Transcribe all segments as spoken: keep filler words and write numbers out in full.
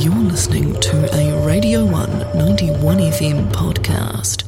You're listening to a Radio one ninety-one F M podcast.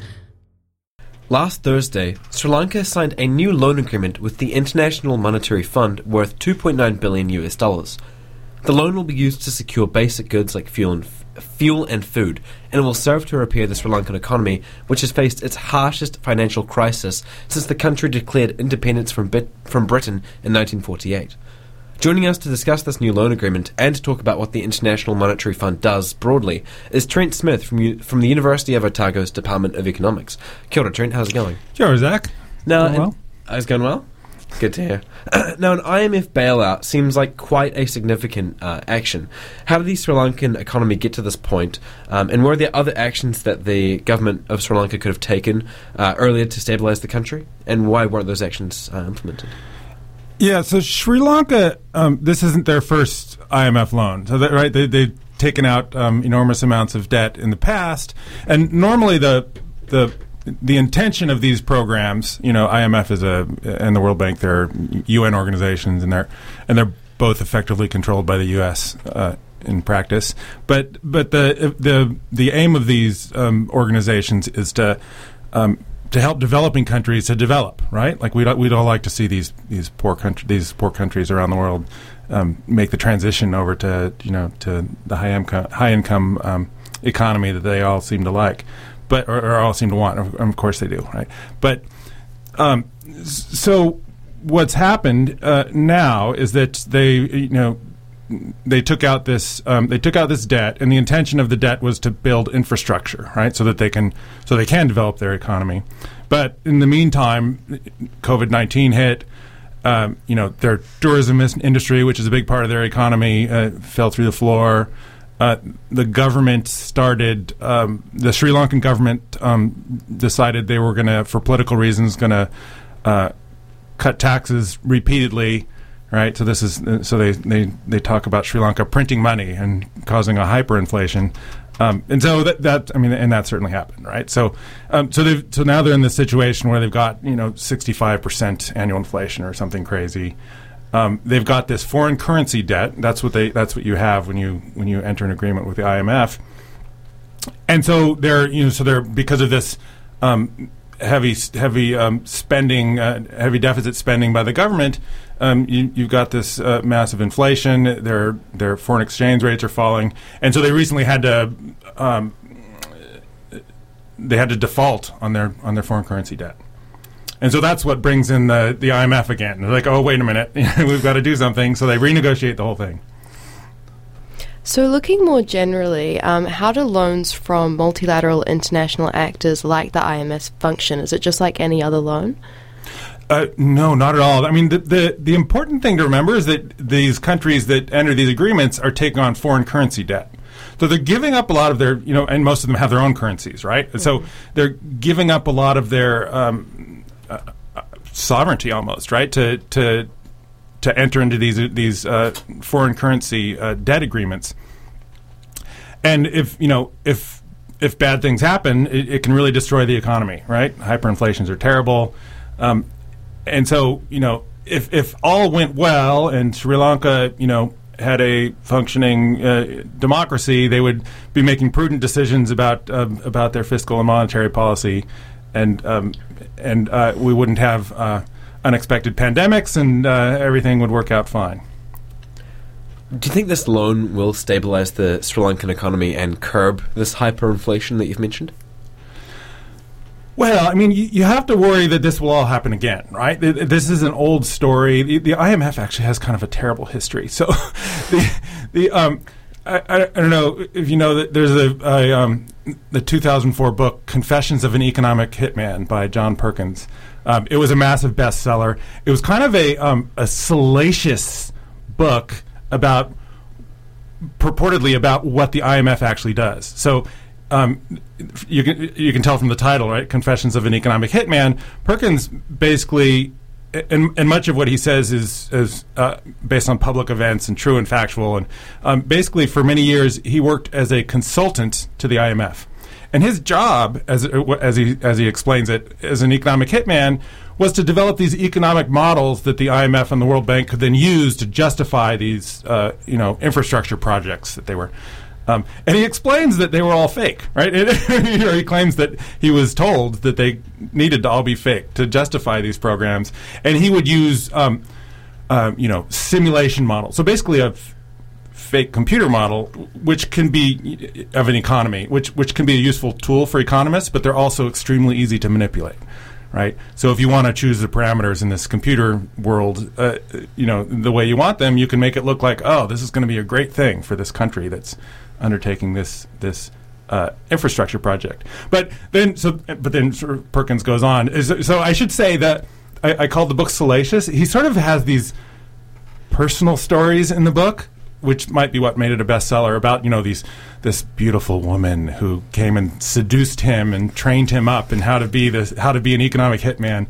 Last Thursday, Sri Lanka signed a new loan agreement with the International Monetary Fund worth two point nine billion U S dollars. The loan will be used to secure basic goods like fuel and, f- fuel and food, and it will serve to repair the Sri Lankan economy, which has faced its harshest financial crisis since the country declared independence from, Bit- from Britain in nineteen forty-eight. Joining us to discuss this new loan agreement and to talk about what the International Monetary Fund does broadly is Trent Smith from U- from the University of Otago's Department of Economics. Kia ora, Trent. How's it going? Kia ora, Zach. Now, Going well? It's going well? Good to hear. Now, an I M F bailout seems like quite a significant uh, action. How did the Sri Lankan economy get to this point? Um, and were there other actions that the government of Sri Lanka could have taken uh, earlier to stabilise the country? And why weren't those actions uh, implemented? Yeah, so Sri Lanka, um, this isn't their first I M F loan. So that, right, they, they've taken out um, enormous amounts of debt in the past, and normally the the the intention of these programs, you know, I M F is a and the World Bank, they're U N organizations, and they're and they're both effectively controlled by the U S uh, in practice. But but the the the aim of these um, organizations is to um, to help developing countries to develop, right? Like we'd we'd all like to see these these poor country these poor countries around the world um, make the transition over to you know to the high income high income um, economy that they all seem to like, but or, or all seem to want. Of, of course they do, right? But um, so what's happened uh, now is that they you know. They took out this. Um, they took out this debt, and the intention of the debt was to build infrastructure, right, so that they can, so they can develop their economy. But in the meantime, COVID nineteen hit. Um, you know, their tourism industry, which is a big part of their economy, uh, fell through the floor. Uh, the government started. Um, the Sri Lankan government um, decided they were going to, for political reasons, going to uh, cut taxes repeatedly. Right, so this is so they, they, they talk about Sri Lanka printing money and causing a hyperinflation, um, and so that, that I mean, and that certainly happened, right? So, um, so they so now they're in this situation where they've got you know sixty-five percent annual inflation or something crazy. Um, they've got this foreign currency debt. That's what they that's what you have when you when you enter an agreement with the I M F, and so they're you know so they're because of this. Um, heavy heavy um, spending, uh, heavy deficit spending by the government, um, you, you've got this uh, massive inflation. Their their foreign exchange rates are falling, and so they recently had to um, they had to default on their on their foreign currency debt, and so that's what brings in the the I M F again. They're like, oh wait a minute, we've got to do something. So they renegotiate the whole thing. So looking more generally, um, how do loans from multilateral international actors like the I M F function? Is it just like any other loan? Uh, no, not at all. I mean, the, the the important thing to remember is that these countries that enter these agreements are taking on foreign currency debt. So they're giving up a lot of their, you know, and most of them have their own currencies, right? Mm-hmm. So they're giving up a lot of their um, uh, uh, sovereignty almost, right, to to to enter into these these uh, foreign currency uh, debt agreements. And if you know if if bad things happen, it, it can really destroy the economy, right? Hyperinflations are terrible, um, and so you know if if all went well and Sri Lanka, you know, had a functioning uh, democracy, they would be making prudent decisions about uh, about their fiscal and monetary policy, and um, and uh, we wouldn't have uh, unexpected pandemics, and uh, everything would work out fine. Do you think this loan will stabilise the Sri Lankan economy and curb this hyperinflation that you've mentioned? Well, I mean, you, you have to worry that this will all happen again, right? This is an old story. The, the I M F actually has kind of a terrible history. So, the the um, I, I don't know if you know that there's a, a um, the two thousand four book Confessions of an Economic Hitman by John Perkins. Um, it was a massive bestseller. It was kind of a um, a salacious book about purportedly about what the I M F actually does. So um, you can you can tell from the title, right? Confessions of an Economic Hitman. Perkins basically, and, and much of what he says is is uh, based on public events and true and factual. And um, basically, for many years, he worked as a consultant to the I M F. And his job, as as he as he explains it, as an economic hitman, was to develop these economic models that the I M F and the World Bank could then use to justify these, uh, you know, infrastructure projects that they were Um, and he explains that they were all fake, right? It, or he claims that he was told that they needed to all be fake to justify these programs. And he would use, um, uh, you know, simulation models. So basically a f- fake computer model, which can be of an economy, which which can be a useful tool for economists, but they're also extremely easy to manipulate. Right, so if you want to choose the parameters in this computer world, uh, you know, the way you want them, you can make it look like, oh, this is going to be a great thing for this country that's undertaking this this uh, infrastructure project. But then, so, but then sort of Perkins goes on. Is, so I should say that I, I called the book salacious. He sort of has these personal stories in the book, which might be what made it a bestseller, about, you know, these this beautiful woman who came and seduced him and trained him up in how to be this how to be an economic hitman.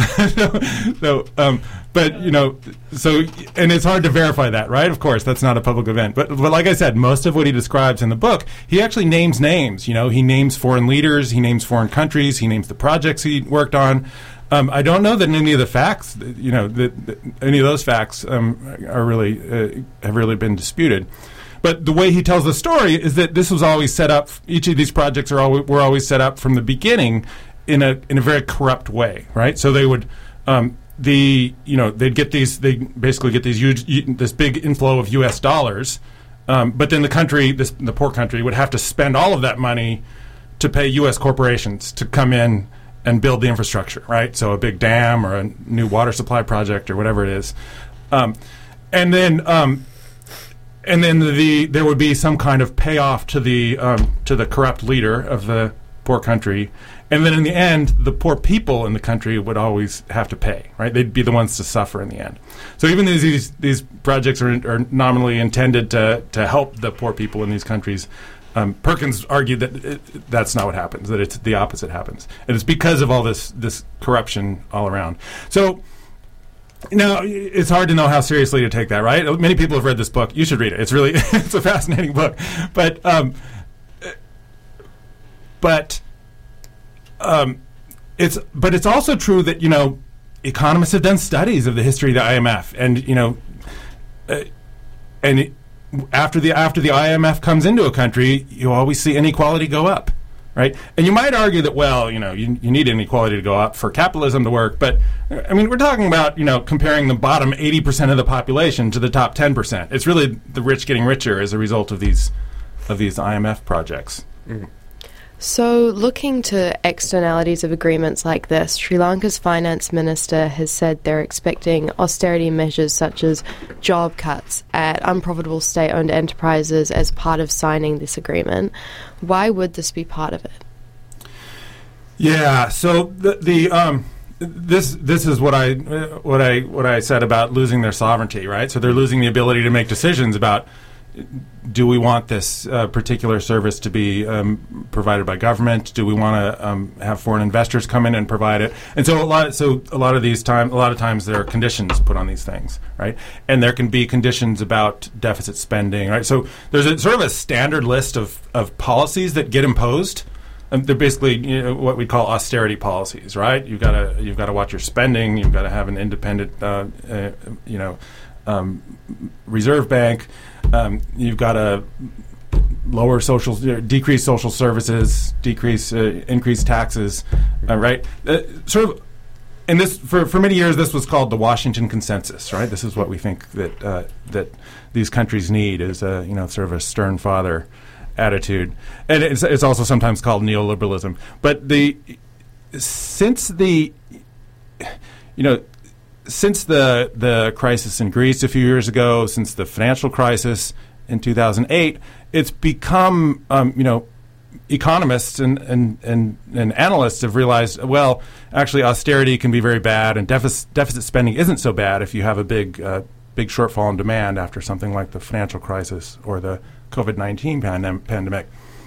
so, so um, but you know, so and it's hard to verify that, right? Of course, that's not a public event. But but like I said, most of what he describes in the book, he actually names names. You know, he names foreign leaders, he names foreign countries, he names the projects he worked on. Um, I don't know that any of the facts, you know, that, that any of those facts um, are really uh, have really been disputed. But the way he tells the story is that this was always set up. Each of these projects are always, were always set up from the beginning in a in a very corrupt way, right? So they would um, the you know they'd get these they basically get these huge this big inflow of U S dollars, um, but then the country this the poor country would have to spend all of that money to pay U S corporations to come in and build the infrastructure, right? So a big dam or a new water supply project or whatever it is, um, and then um, and then the there would be some kind of payoff to the um, to the corrupt leader of the poor country, and then in the end, the poor people in the country would always have to pay, right? They'd be the ones to suffer in the end. So even these these, these projects are, are nominally intended to to help the poor people in these countries. Um, Perkins argued that it, that's not what happens, that it's the opposite happens. And it's because of all this this corruption all around. So now it's hard to know how seriously to take that, right? Many people have read this book. You should read it. It's really it's a fascinating book. But um, but um, it's but it's also true that, you know, economists have done studies of the history of the I M F, and you know, uh, and it, After the after the I M F comes into a country, you always see inequality go up, right? And you might argue that, well, you know, you, you need inequality to go up for capitalism to work. But I mean, we're talking about, you know, comparing the bottom eighty percent of the population to the top ten percent. It's really the rich getting richer as a result of these of these I M F projects. Mm. So, looking to externalities of agreements like this, Sri Lanka's finance minister has said they're expecting austerity measures such as job cuts at unprofitable state-owned enterprises as part of signing this agreement. Why would this be part of it? Yeah, so the, the um, this this is what I uh, what I what I said about losing their sovereignty, right? So they're losing the ability to make decisions about, do we want this uh, particular service to be um, provided by government? Do we want to um, have foreign investors come in and provide it? And so a lot, so a lot of these time, a lot of times there are conditions put on these things, right? And there can be conditions about deficit spending, right? So there's a sort of a standard list of, of policies that get imposed. And they're basically, you know, what we call austerity policies, right? You've got to you've got to watch your spending. You've got to have an independent, uh, uh, you know, um, reserve bank. Um, you've got to lower social, uh, decrease social services, decrease, uh, increase taxes, uh, right? Uh, sort of, and this for for many years, this was called the Washington Consensus, right? This is what we think that uh, that these countries need, is a, you know, sort of a stern father attitude, and it's it's also sometimes called neoliberalism. But the since the you know. Since the, the crisis in Greece a few years ago, since the financial crisis in two thousand eight, it's become, um, you know, economists and, and, and, and analysts have realized, well, actually austerity can be very bad, and deficit, deficit spending isn't so bad if you have a big uh, big shortfall in demand after something like the financial crisis or the COVID nineteen pandem- pandemic.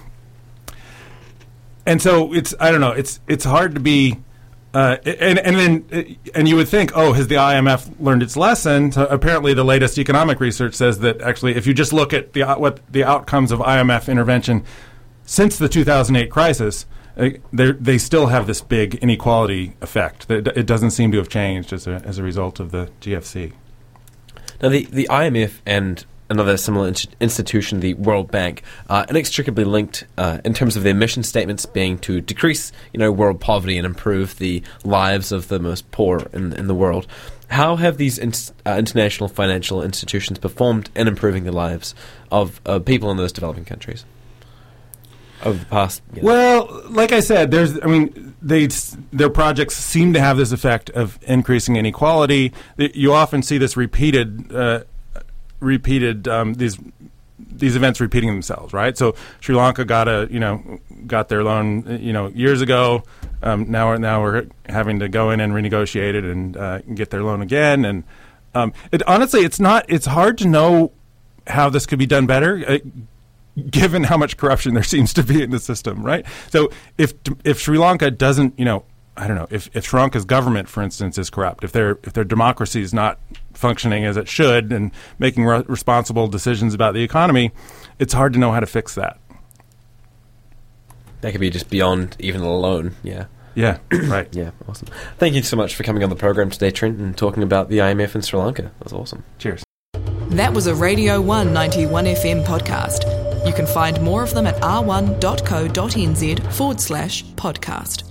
And so it's, I don't know, it's it's hard to be... Uh, and and then and you would think, oh, has the I M F learned its lesson? So apparently, the latest economic research says that actually, if you just look at the what the outcomes of I M F intervention since the two thousand eight crisis, uh, they still have this big inequality effect. It, it doesn't seem to have changed as a as a result of the G F C. Now, the the I M F and another similar in- institution, the World Bank, uh, inextricably linked uh, in terms of their mission statements being to decrease, you know, world poverty and improve the lives of the most poor in, in the world. How have these in- uh, international financial institutions performed in improving the lives of uh, people in those developing countries over the past? You know? Well, like I said, there's. I mean, they their projects seem to have this effect of increasing inequality. You often see this repeated, uh, repeated um, these these events repeating themselves, right? So Sri Lanka got a you know got their loan you know years ago. Um, now we're now we're having to go in and renegotiate it and uh, get their loan again. And um, it, honestly, it's not. It's hard to know how this could be done better. Uh, given how much corruption there seems to be in the system, right? So if if Sri Lanka doesn't, you know, I don't know, if, if Sri Lanka's government, for instance, is corrupt, if their if their democracy is not functioning as it should and making re- responsible decisions about the economy, it's hard to know how to fix that. That could be just beyond even a loan, yeah. Yeah, right. Yeah, awesome. Thank you so much for coming on the program today, Trent, and talking about the I M F in Sri Lanka. That was awesome. Cheers. That was a Radio one ninety-one F M podcast. You can find more of them at r one dot co dot n z forward slash podcast.